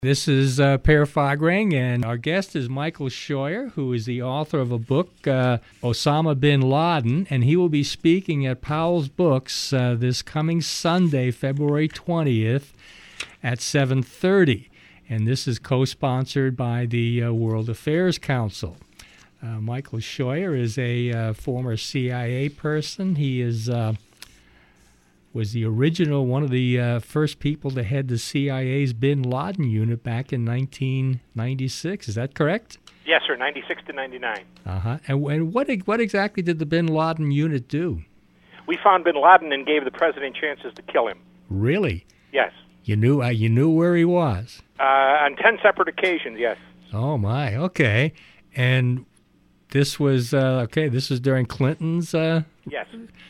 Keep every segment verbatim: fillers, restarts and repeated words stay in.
This is uh, Per Fagrang, and our guest is Michael Scheuer, who is the author of a book, uh, Osama bin Laden, and he will be speaking at Powell's Books uh, this coming Sunday, February twentieth at seven thirty. And this is co-sponsored by the uh, World Affairs Council. Uh, Michael Scheuer is a uh, former C I A person. He is... Uh, was the original, one of the uh, first people to head the C I A's bin Laden unit back in nineteen ninety-six. Is that correct? Yes, sir, ninety-six to ninety-nine. Uh-huh. And, and what what exactly did the bin Laden unit do? We found bin Laden and gave the president chances to kill him. Really? Yes. You knew uh, you knew where he was? Uh, on ten separate occasions, yes. Oh, my. Okay. And this was, uh, okay, this was during Clinton's... Uh, yes.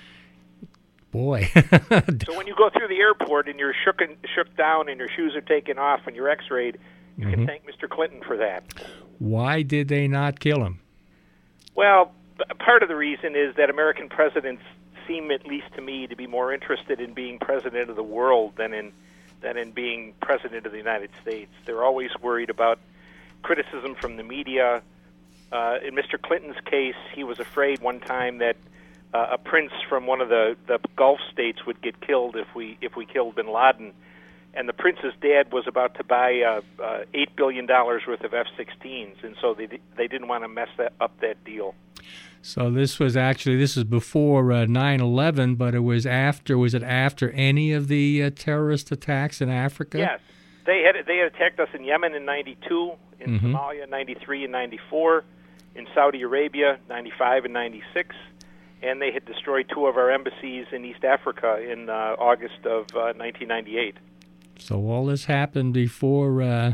Boy. So when you go through the airport and you're shook, and, shook down and your shoes are taken off and you're x-rayed, you mm-hmm. can thank Mister Clinton for that. Why did they not kill him? Well, part of the reason is that American presidents seem, at least to me, to be more interested in being president of the world than in than in being president of the United States. They're always worried about criticism from the media. Uh, in Mister Clinton's case, he was afraid one time that Uh, a prince from one of the, the Gulf states would get killed if we if we killed bin Laden, and the prince's dad was about to buy uh, uh, eight billion dollars worth of F sixteens, and so they they didn't want to mess that up that deal. So this was actually this is before uh, nine eleven, but it was after. Was it after any of the uh, terrorist attacks in Africa? Yes, they had they had attacked us in Yemen in ninety-two, in mm-hmm. Somalia ninety-three and ninety-four, in Saudi Arabia ninety-five and ninety-six. And they had destroyed two of our embassies in East Africa in uh, August of uh, nineteen ninety-eight. So all this happened before, uh,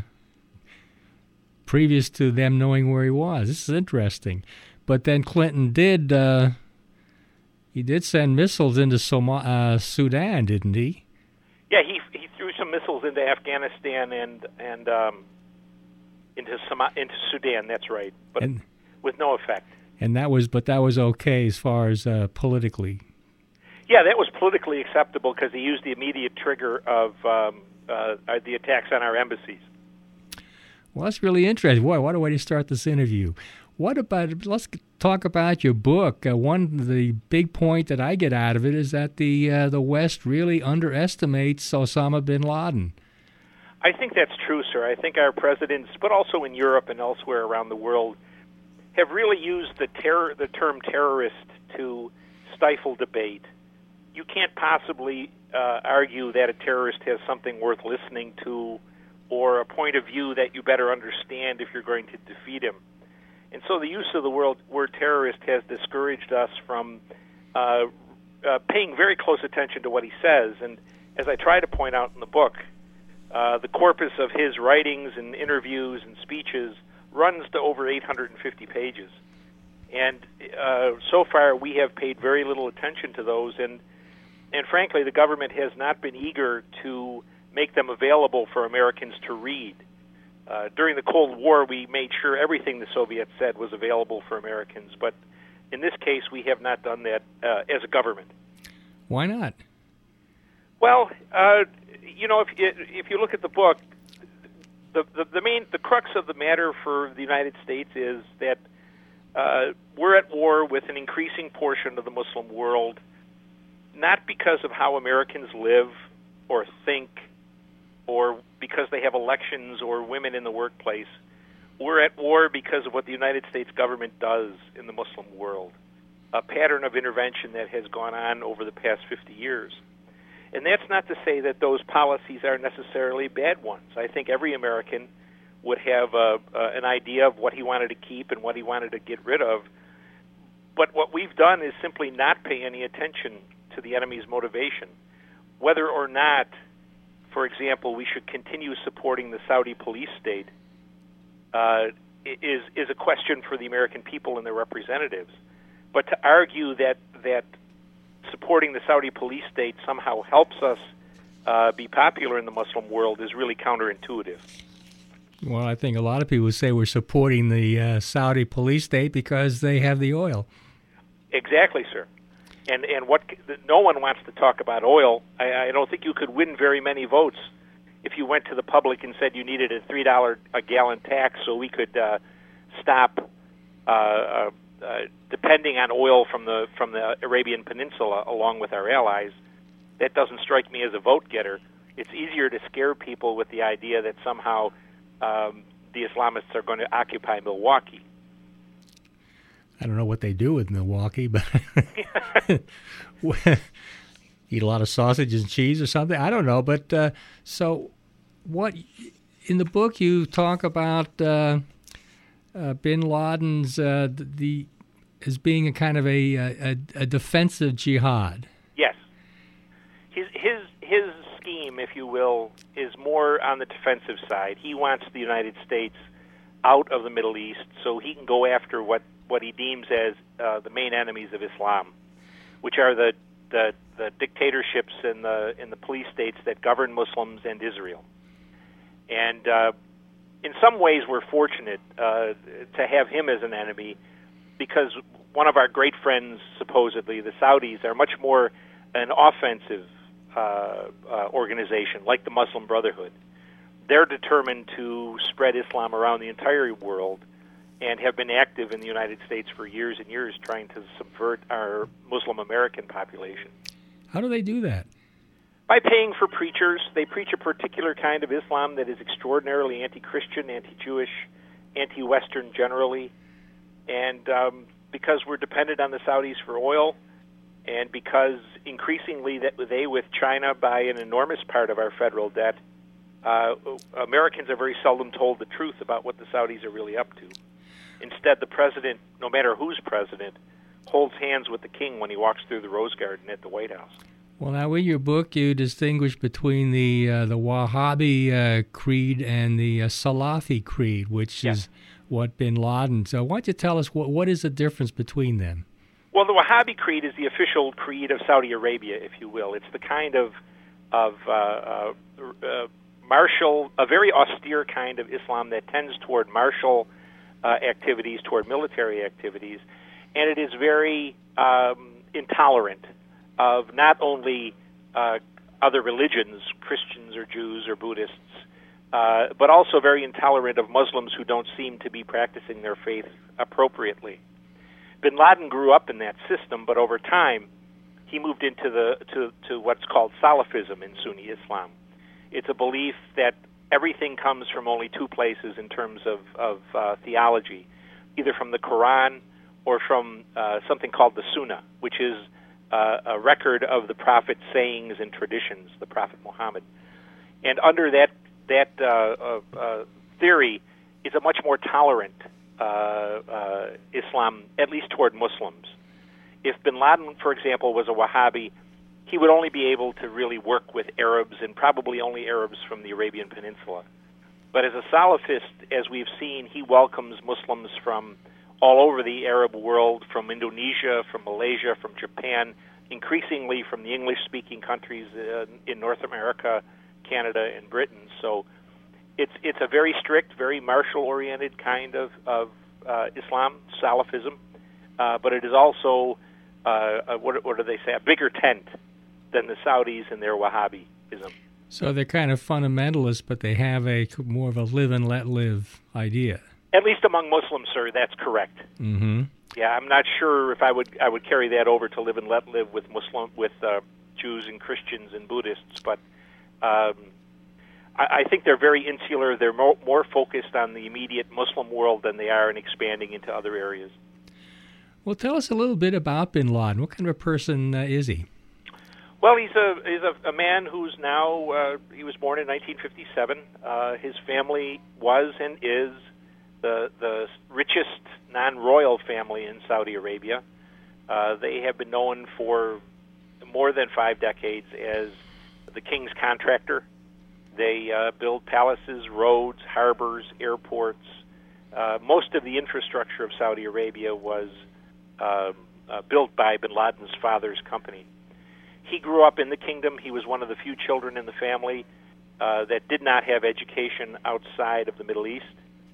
previous to them knowing where he was. This is interesting. But then Clinton did, uh, he did send missiles into Soma- uh, Sudan, didn't he? Yeah, he he threw some missiles into Afghanistan and and um, into Soma- into Sudan. That's right, but and, with no effect. And that was, but that was okay as far as uh, politically. Yeah, that was politically acceptable because he used the immediate trigger of um, uh, the attacks on our embassies. Well, that's really interesting. Boy, what a way to start this interview. What about? Let's talk about your book. Uh, one, the big point that I get out of it is that the uh, the West really underestimates Osama bin Laden. I think that's true, sir. I think our presidents, but also in Europe and elsewhere around the world, have really used the terror, the term terrorist to stifle debate. You can't possibly uh, argue that a terrorist has something worth listening to or a point of view that you better understand if you're going to defeat him. And so the use of the word, word terrorist has discouraged us from uh, uh, paying very close attention to what he says. And as I try to point out in the book, uh, the corpus of his writings and interviews and speeches runs to over eight hundred fifty pages. And uh, so far we have paid very little attention to those, and and frankly the government has not been eager to make them available for Americans to read. Uh, during the Cold War we made sure everything the Soviets said was available for Americans, but in this case we have not done that uh, as a government. Why not? Well, uh, you know, if, if you look at the book, The, the, the main, the crux of the matter for the United States is that uh, we're at war with an increasing portion of the Muslim world, not because of how Americans live or think or because they have elections or women in the workplace. We're at war because of what the United States government does in the Muslim world, a pattern of intervention that has gone on over the past fifty years. And that's not to say that those policies are necessarily bad ones. I think every American would have a, uh, an idea of what he wanted to keep and what he wanted to get rid of. But what we've done is simply not pay any attention to the enemy's motivation. Whether or not, for example, we should continue supporting the Saudi police state uh, is, is a question for the American people and their representatives. But to argue that that supporting the Saudi police state somehow helps us uh, be popular in the Muslim world is really counterintuitive. Well, I think a lot of people say we're supporting the uh, Saudi police state because they have the oil. Exactly, sir. And and what no one wants to talk about oil. I, I don't think you could win very many votes if you went to the public and said you needed a three dollar a gallon tax so we could uh, stop uh, uh, uh, depending on oil from the from the Arabian Peninsula along with our allies, that doesn't strike me as a vote getter. It's easier to scare people with the idea that somehow um, the Islamists are going to occupy Milwaukee. I don't know what they do with Milwaukee, but eat a lot of sausage and cheese or something. I don't know. But uh, so what in the book you talk about uh, uh, bin Laden's uh, the as being a kind of a, a, a defensive jihad. Yes. His, his, his scheme, if you will, is more on the defensive side. He wants the United States out of the Middle East so he can go after what, what he deems as uh, the main enemies of Islam, which are the, the, the dictatorships and the, and the police states that govern Muslims and Israel. And uh, in some ways we're fortunate uh, to have him as an enemy because one of our great friends, supposedly, the Saudis, are much more an offensive uh, uh, organization, like the Muslim Brotherhood. They're determined to spread Islam around the entire world and have been active in the United States for years and years trying to subvert our Muslim American population. How do they do that? By paying for preachers. They preach a particular kind of Islam that is extraordinarily anti-Christian, anti-Jewish, anti-Western generally. And um, because we're dependent on the Saudis for oil, and because increasingly that they, with China, buy an enormous part of our federal debt, uh, Americans are very seldom told the truth about what the Saudis are really up to. Instead, the president, no matter who's president, holds hands with the king when he walks through the Rose Garden at the White House. Well, now in your book, you distinguish between the uh, the Wahhabi uh, creed and the uh, Salafi creed, which yes. is what bin Laden. So why don't you tell us what what is the difference between them? Well, the Wahhabi creed is the official creed of Saudi Arabia, if you will. It's the kind of of uh, uh, uh, martial, a very austere kind of Islam that tends toward martial uh, activities, toward military activities, and it is very um, intolerant of not only uh, other religions, Christians or Jews or Buddhists, uh, but also very intolerant of Muslims who don't seem to be practicing their faith appropriately. Bin Laden grew up in that system, but over time he moved into the to, to what's called Salafism in Sunni Islam. It's a belief that everything comes from only two places in terms of, of uh, theology, either from the Quran or from uh, something called the Sunnah, which is Uh, a record of the Prophet's sayings and traditions, the Prophet Muhammad. And under that that uh, uh, uh, theory is a much more tolerant uh, uh, Islam, at least toward Muslims. If bin Laden, for example, was a Wahhabi, he would only be able to really work with Arabs and probably only Arabs from the Arabian Peninsula. But as a Salafist, as we've seen, he welcomes Muslims from all over the Arab world, from Indonesia, from Malaysia, from Japan, increasingly from the English-speaking countries uh, in North America, Canada, and Britain. So it's it's a very strict, very martial-oriented kind of, of uh, Islam, Salafism, uh, but it is also, uh, a, what, what do they say, a bigger tent than the Saudis and their Wahhabism. So they're kind of fundamentalists, but they have a more of a live and let live idea. At least among Muslims, sir, that's correct. Mm-hmm. Yeah, I'm not sure if I would I would carry that over to live and let live with Muslim with uh, Jews and Christians and Buddhists, but um, I, I think they're very insular. They're more, more focused on the immediate Muslim world than they are in expanding into other areas. Well, tell us a little bit about bin Laden. What kind of a person uh, is he? Well, he's a he's a, a man who's now uh, he was born in nineteen fifty-seven. Uh, his family was and is the the richest non-royal family in Saudi Arabia. Uh, they have been known for more than five decades as the king's contractor. They uh, build palaces, roads, harbors, airports. Uh, most of the infrastructure of Saudi Arabia was uh, uh, built by bin Laden's father's company. He grew up in the kingdom. He was one of the few children in the family uh, that did not have education outside of the Middle East.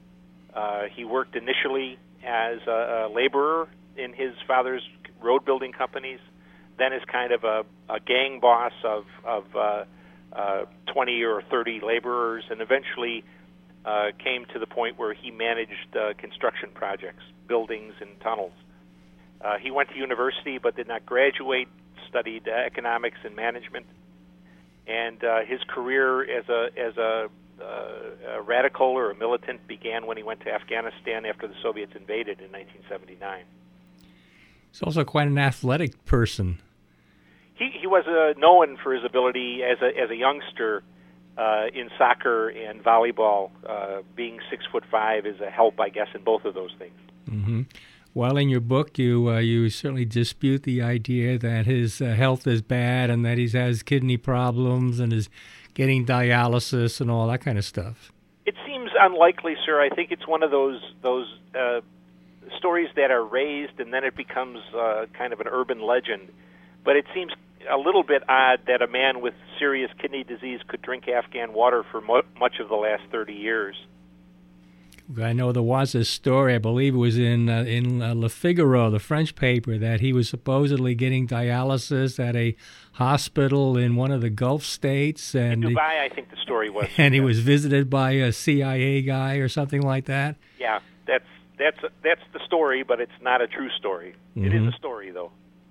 Uh, he worked initially as a, a laborer in his father's road building companies, then as kind of a, a gang boss of, of uh, uh, twenty or thirty laborers, and eventually uh, came to the point where he managed uh, construction projects, buildings and tunnels. Uh, he went to university but did not graduate, studied uh, economics and management, and uh, his career as a as a, uh, a radical or a militant began when he went to Afghanistan after the Soviets invaded in nineteen seventy-nine. He's also quite an athletic person. He he was uh, known for his ability as a as a youngster uh, in soccer and volleyball. Uh, being six foot five is a help, I guess, in both of those things. Mm-hmm. Well, in your book, you uh, you certainly dispute the idea that his uh, health is bad and that he has kidney problems and is getting dialysis and all that kind of stuff. It seems unlikely, sir. I think it's one of those those uh, stories that are raised and then it becomes uh, kind of an urban legend. But it seems a little bit odd that a man with serious kidney disease could drink Afghan water for mo- much of the last thirty years. I know there was a story, I believe it was in uh, in uh, Le Figaro, the French paper, that he was supposedly getting dialysis at a hospital in one of the Gulf states. And in Dubai, he, I think the story was. And he was visited by a C I A guy or something like that. Yeah, that's that's that's the story, but it's not a true story. Mm-hmm. It is a story, though.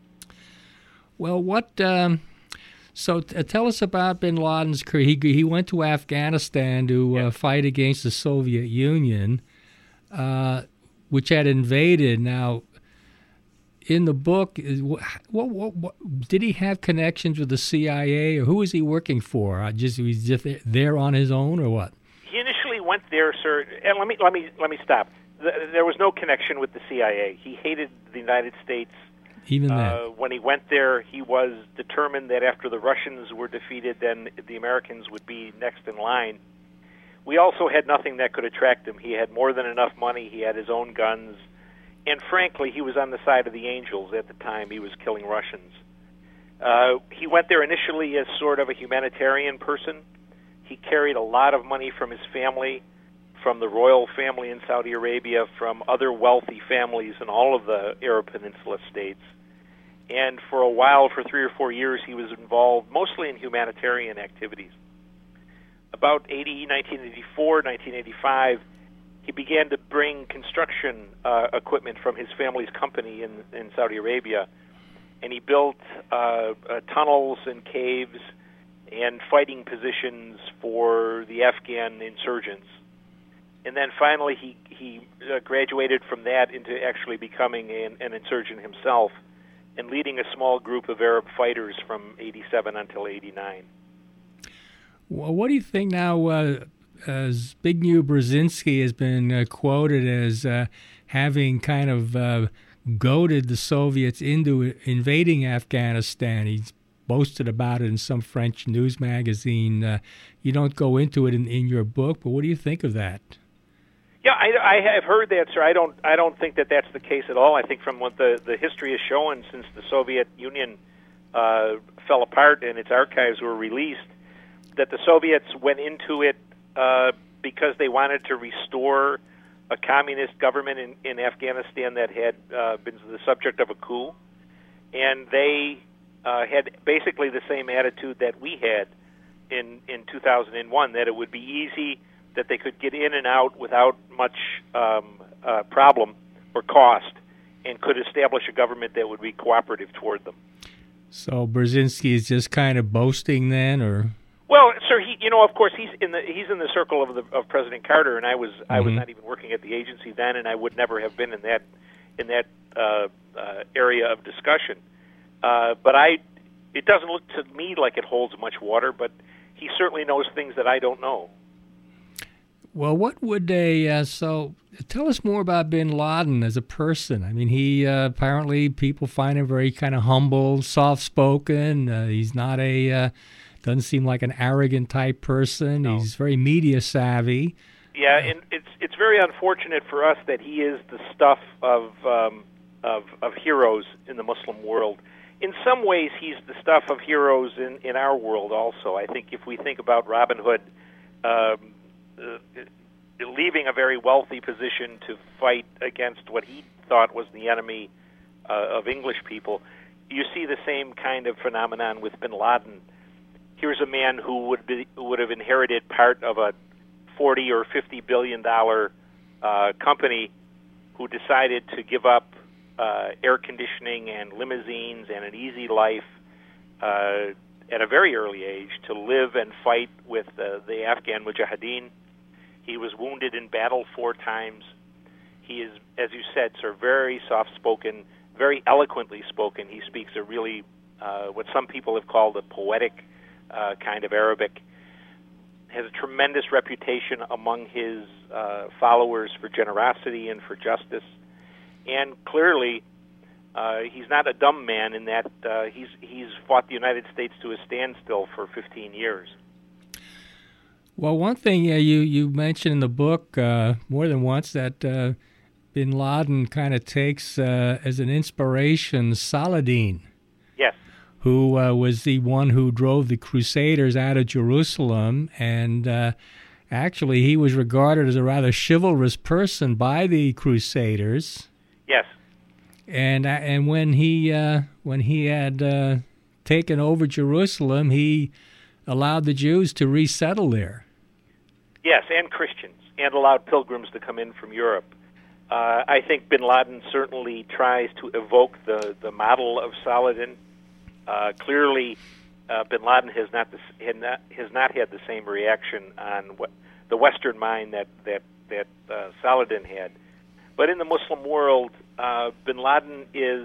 Well, what? Um, so t- tell us about Bin Laden's career. He he went to Afghanistan to uh, fight against the Soviet Union, uh, which had invaded. Now, in the book, what, what, what, did he have connections with the C I A, or who was he working for? Uh, just was he just there on his own, or what? He initially went there, sir. And let me let me let me stop. There was no connection with the C I A. He hated the United States. Even then. Uh, when he went there, he was determined that after the Russians were defeated, then the Americans would be next in line. We also had nothing that could attract him. He had more than enough money. He had his own guns. And frankly, he was on the side of the angels at the time. He was killing Russians. Uh, he went there initially as sort of a humanitarian person. He carried a lot of money from his family, from the royal family in Saudi Arabia, from other wealthy families in all of the Arab Peninsula states. And for a while, for three or four years, he was involved mostly in humanitarian activities. About nineteen eighty-four, nineteen eighty-five, he began to bring construction uh, equipment from his family's company in, in Saudi Arabia, and he built uh, uh, tunnels and caves and fighting positions for the Afghan insurgents. And then finally, he he uh, graduated from that into actually becoming an, an insurgent himself and leading a small group of Arab fighters from eighty-seven until eighty-nine. Well, what do you think now? Uh, uh, Zbigniew Brzezinski has been uh, quoted as uh, having kind of uh, goaded the Soviets into invading Afghanistan. He's boasted about it in some French news magazine. Uh, you don't go into it in, in your book, but what do you think of that? Yeah, I, I have heard that, sir. I don't. I don't think that that's the case at all. I think from what the, the history has shown since the Soviet Union uh, fell apart and its archives were released, that the Soviets went into it uh, because they wanted to restore a communist government in, in Afghanistan that had uh, been the subject of a coup, and they uh, had basically the same attitude that we had in in two thousand one, that it would be easy, that they could get in and out without much um, uh, problem or cost, and could establish a government that would be cooperative toward them. So Brzezinski is just kind of boasting then, or? Well, sir, he, you know, of course, he's in the he's in the circle of the of President Carter, and I was mm-hmm. I was not even working at the agency then, and I would never have been in that in that uh, uh, area of discussion. Uh, but I, it doesn't look to me like it holds much water. But he certainly knows things that I don't know. Well, what would a uh, so tell us more about Bin Laden as a person? I mean, he uh, apparently people find him very kind of humble, soft-spoken. Uh, he's not a uh, doesn't seem like an arrogant type person. No. He's very media savvy. Yeah, and it's it's very unfortunate for us that he is the stuff of um, of of heroes in the Muslim world. In some ways, he's the stuff of heroes in, in our world also. I think if we think about Robin Hood. Um, Uh, leaving a very wealthy position to fight against what he thought was the enemy uh, of English people, you see the same kind of phenomenon with Bin Laden. here's a man who would be who would have inherited part of a forty or fifty billion dollar uh, company, who decided to give up uh, air conditioning and limousines and an easy life uh, at a very early age to live and fight with uh, the Afghan Mujahideen. He was wounded in battle four times. He is, as you said, sir, very soft-spoken, very eloquently spoken. He speaks a really, uh, what some people have called a poetic uh, kind of Arabic. Has a tremendous reputation among his uh, followers for generosity and for justice. And clearly, uh, he's not a dumb man in that uh, he's he's fought the United States to a standstill for fifteen years. Well, one thing uh, you, you mentioned in the book uh, more than once that uh, bin Laden kind of takes uh, as an inspiration Saladin. Yes. Who uh, was the one who drove the Crusaders out of Jerusalem, and uh, actually he was regarded as a rather chivalrous person by the Crusaders. Yes. And uh, and when he uh, when he had uh, taken over Jerusalem, he allowed the Jews to resettle there. Yes, and Christians, and allowed pilgrims to come in from Europe. Uh, I think bin Laden certainly tries to evoke the, the model of Saladin. Uh, clearly, uh, bin Laden has not, the, had not has not had the same reaction on what, the Western mind that that that uh, Saladin had. But in the Muslim world, uh, bin Laden is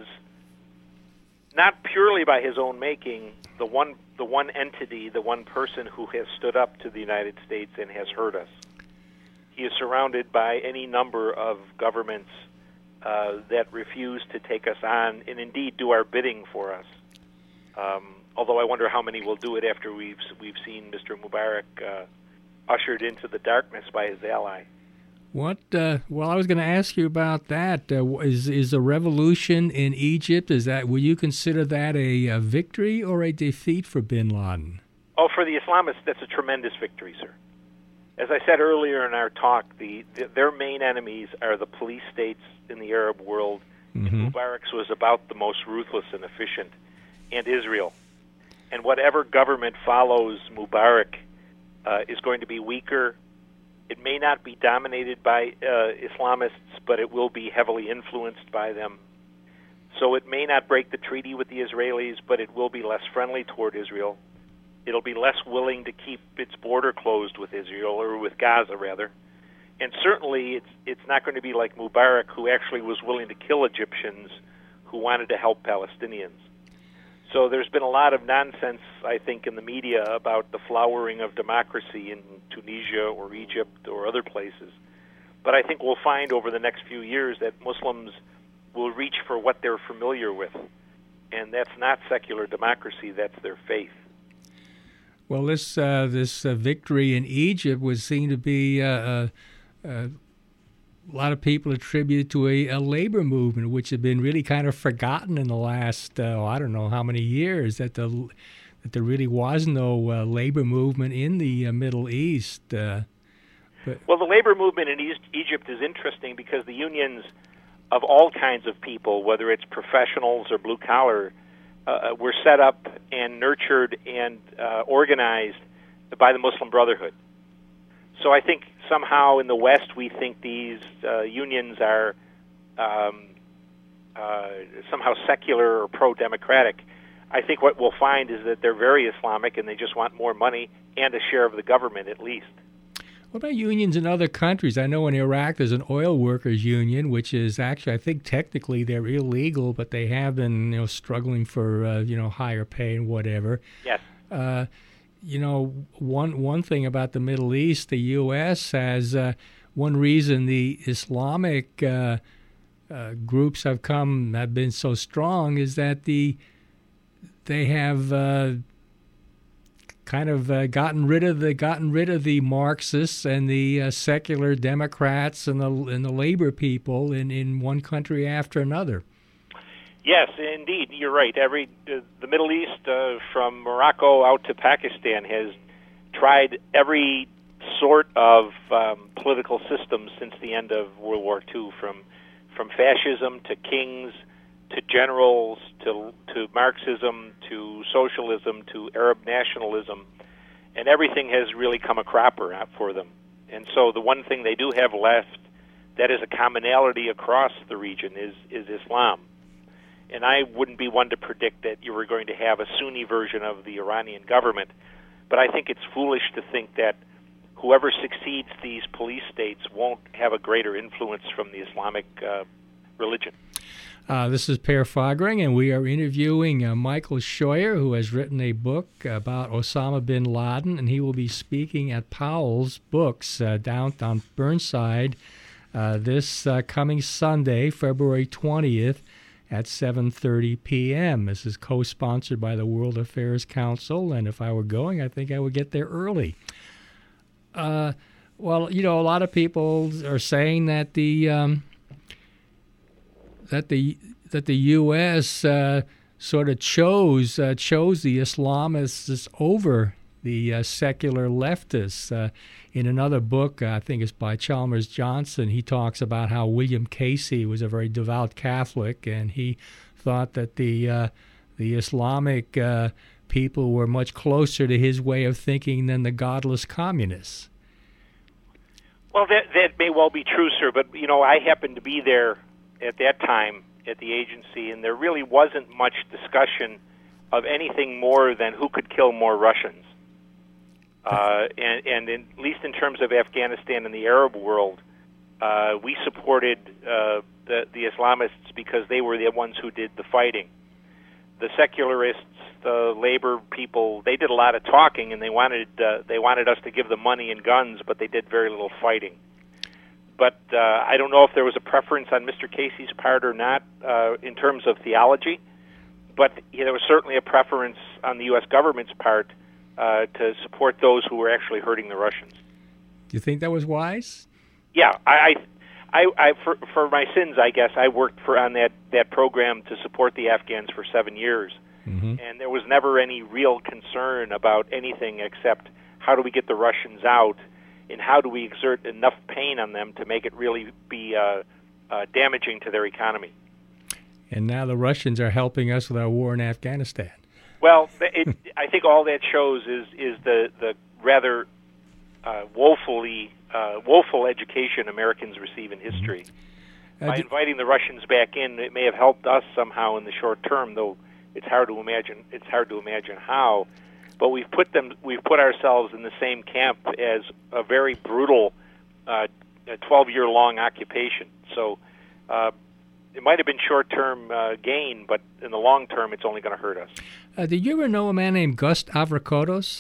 not purely by his own making the one the one entity, the one person who has stood up to the United States and has hurt us. He is surrounded by any number of governments uh, that refuse to take us on and indeed do our bidding for us. Um, although I wonder how many will do it after we've we've seen Mister Mubarak uh, ushered into the darkness by his ally. What? Uh, well, I was going to ask you about that. Uh, is is a revolution in Egypt? Is that will you consider that a, a victory or a defeat for bin Laden? Oh, for the Islamists, that's a tremendous victory, sir. As I said earlier in our talk, the, the their main enemies are the police states in the Arab world. Mm-hmm. And Mubarak's was about the most ruthless and efficient, and Israel. And whatever government follows Mubarak uh, is going to be weaker. It may not be dominated by uh, Islamists, but it will be heavily influenced by them. So it may not break the treaty with the Israelis, but it will be less friendly toward Israel. It'll be less willing to keep its border closed with Israel, or with Gaza, rather. And certainly it's it's not going to be like Mubarak, who actually was willing to kill Egyptians who wanted to help Palestinians. So there's been a lot of nonsense, I think, in the media about the flowering of democracy in Tunisia or Egypt or other places. But I think we'll find over the next few years that Muslims will reach for what they're familiar with. And that's not secular democracy, that's their faith. Well, this uh, this uh, victory in Egypt was seen to be uh, uh, uh, a lot of people attribute to a, a labor movement, which had been really kind of forgotten in the last, uh, oh, I don't know how many years, that the that there really was no uh, labor movement in the uh, Middle East. Uh, but well, the labor movement in East Egypt is interesting because the unions of all kinds of people, whether it's professionals or blue-collar, uh, were set up and nurtured and uh, organized by the Muslim Brotherhood. So I think somehow in the West we think these uh, unions are um, uh, somehow secular or pro-democratic. I think what we'll find is that they're very Islamic and they just want more money and a share of the government at least. What about unions in other countries? I know in Iraq there's an oil workers union, which is actually, I think technically they're illegal, but they have been, you know, struggling for, uh, you know, higher pay and whatever. Yes. Uh, you know, one one thing about the Middle East, the U S has uh, one reason the Islamic uh, uh, groups have come have been so strong is that the they have uh, kind of uh, gotten rid of the gotten rid of the Marxists and the uh, secular Democrats and the and the labor people in, in one country after another. Yes, indeed, you're right. Every uh, the Middle East, uh, from Morocco out to Pakistan, has tried every sort of um, political system since the end of World War Two, from from fascism to kings to generals, to to Marxism, to socialism, to Arab nationalism, and everything has really come a cropper out for them. And so the one thing they do have left that is a commonality across the region is, is Islam. And I wouldn't be one to predict that you were going to have a Sunni version of the Iranian government, but I think it's foolish to think that whoever succeeds these police states won't have a greater influence from the Islamic uh, religion. Uh, this is Per Fagereng, and we are interviewing uh, Michael Scheuer, who has written a book about Osama bin Laden, and he will be speaking at Powell's Books uh, downtown Burnside uh, this uh, coming Sunday, February twentieth, at seven thirty p.m. This is co-sponsored by the World Affairs Council, and if I were going, I think I would get there early. Uh, well, you know, a lot of people are saying that the um, that the that the U S uh, sort of chose uh, chose the Islamists over the uh, secular leftists. Uh, in another book, uh, I think it's by Chalmers Johnson, he talks about how William Casey was a very devout Catholic, and he thought that the uh, the Islamic uh, people were much closer to his way of thinking than the godless communists. Well, that that may well be true, sir, but, you know, I happened to be there at that time at the agency, and there really wasn't much discussion of anything more than who could kill more Russians. Uh, and and in, at least in terms of Afghanistan and the Arab world, uh, we supported uh, the, the Islamists because they were the ones who did the fighting. The secularists, the labor people, they did a lot of talking, and they wanted uh, they wanted us to give them money and guns, but they did very little fighting. But uh, I don't know if there was a preference on Mister Casey's part or not uh, in terms of theology, but you know, there was certainly a preference on the U S government's part uh, to support those who were actually hurting the Russians. Do you think that was wise? Yeah, I, I, I, I for, for my sins, I guess, I worked for on that, that program to support the Afghans for seven years, mm-hmm. and there was never any real concern about anything except how do we get the Russians out, and how do we exert enough pain on them to make it really be uh, uh, damaging to their economy. And now the Russians are helping us with our war in Afghanistan. Well, it, I think all that shows is is the the rather uh, woefully uh, woeful education Americans receive in history. Mm-hmm. uh, By inviting the Russians back in, it may have helped us somehow in the short term, though it's hard to imagine. It's hard to imagine how. But we've put them, we've put ourselves in the same camp as a very brutal, uh, twelve-year-long occupation. So uh, it might have been short-term uh, gain, but in the long term, it's only going to hurt us. Uh, did you ever know a man named Gus Avrakotos?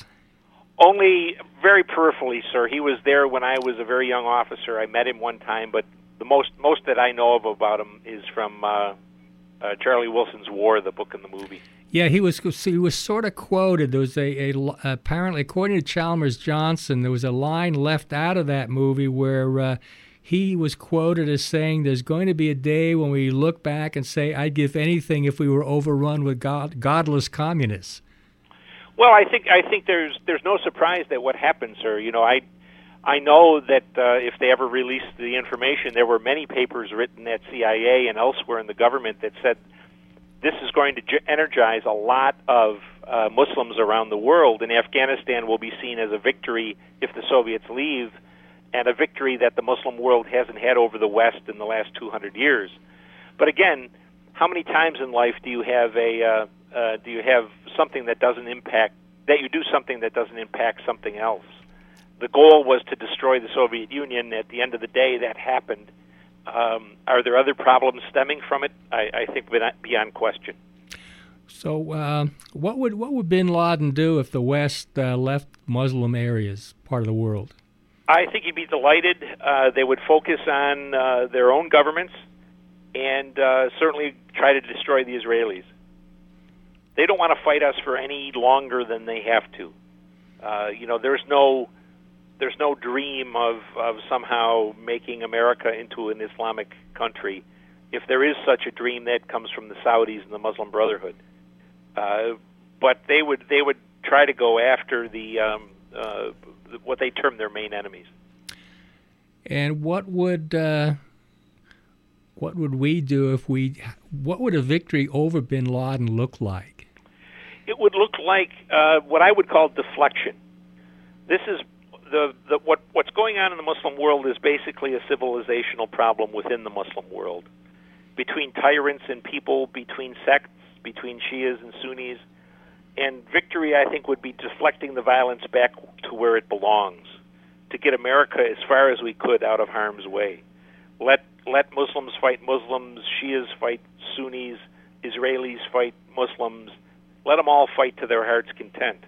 Only very peripherally, sir. He was there when I was a very young officer. I met him one time, but the most most that I know of about him is from uh, uh, Charlie Wilson's War, the book and the movie. Yeah, he was he was sort of quoted. There was a, a apparently, according to Chalmers Johnson, there was a line left out of that movie where uh, he was quoted as saying, "There's going to be a day when we look back and say, I'd give anything if we were overrun with god, godless communists." Well, I think I think there's there's no surprise that what happened, sir. You know, I I know that uh, if they ever released the information, there were many papers written at C I A and elsewhere in the government that said this is going to energize a lot of uh, Muslims around the world, and Afghanistan will be seen as a victory if the Soviets leave, and a victory that the Muslim world hasn't had over the West in the last two hundred years. But again, how many times in life do you have a uh, uh, do you have something that doesn't impact that you do something that doesn't impact something else? The goal was to destroy the Soviet Union. At the end of the day, that happened. Um, are there other problems stemming from it? I, I think beyond question. So, uh, what would what would Bin Laden do if the West uh, left Muslim areas, part of the world? I think he'd be delighted. Uh, they would focus on uh, their own governments and uh, certainly try to destroy the Israelis. They don't want to fight us for any longer than they have to. Uh, you know, there's no. There's no dream of, of somehow making America into an Islamic country. If there is such a dream, that comes from the Saudis and the Muslim Brotherhood. Uh, but they would they would try to go after the um, uh, what they term their main enemies. And what would uh, what would we do if we, what would a victory over bin Laden look like? It would look like uh, what I would call deflection. This is the, the what what's going on in the Muslim world is basically a civilizational problem within the Muslim world, between tyrants and people, between sects, between Shias and Sunnis. And victory, I think, would be deflecting the violence back to where it belongs, to get America as far as we could out of harm's way. Let let Muslims fight Muslims, Shias fight Sunnis, Israelis fight Muslims. Let them all fight to their heart's content.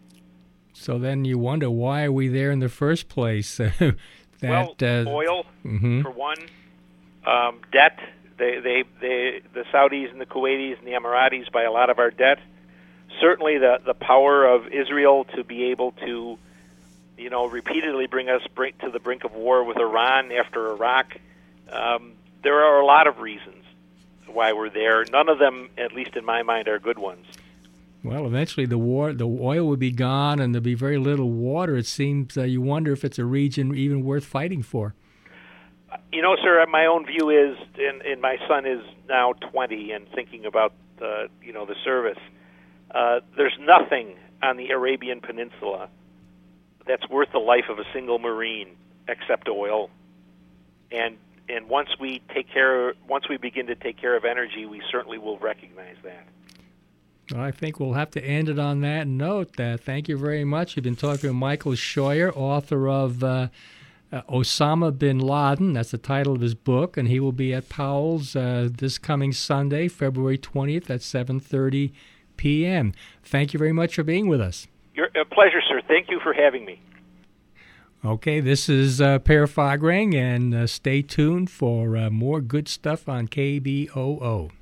So then you wonder, why are we there in the first place? that, well, uh, oil, mm-hmm. for one, um, debt. They, they, they, the Saudis and the Kuwaitis and the Emiratis buy a lot of our debt. Certainly the, the power of Israel to be able to, you know, repeatedly bring us bring, to the brink of war with Iran after Iraq. Um, there are a lot of reasons why we're there. None of them, at least in my mind, are good ones. Well, eventually the war, the oil would be gone, and there'd be very little water. It seems uh, you wonder if it's a region even worth fighting for. You know, sir, my own view is, and, and my son is now twenty and thinking about, uh, you know, the service. Uh, there's nothing on the Arabian Peninsula that's worth the life of a single Marine except oil. And and once we take care, once we begin to take care of energy, we certainly will recognize that. Well, I think we'll have to end it on that note. Uh, thank you very much. You've been talking to Michael Scheuer, author of uh, uh, Osama bin Laden. That's the title of his book, and he will be at Powell's uh, this coming Sunday, February twentieth at seven thirty p.m. Thank you very much for being with us. Your a pleasure, sir. Thank you for having me. Okay, this is uh, Per Fagrang, and uh, stay tuned for uh, more good stuff on K B O O.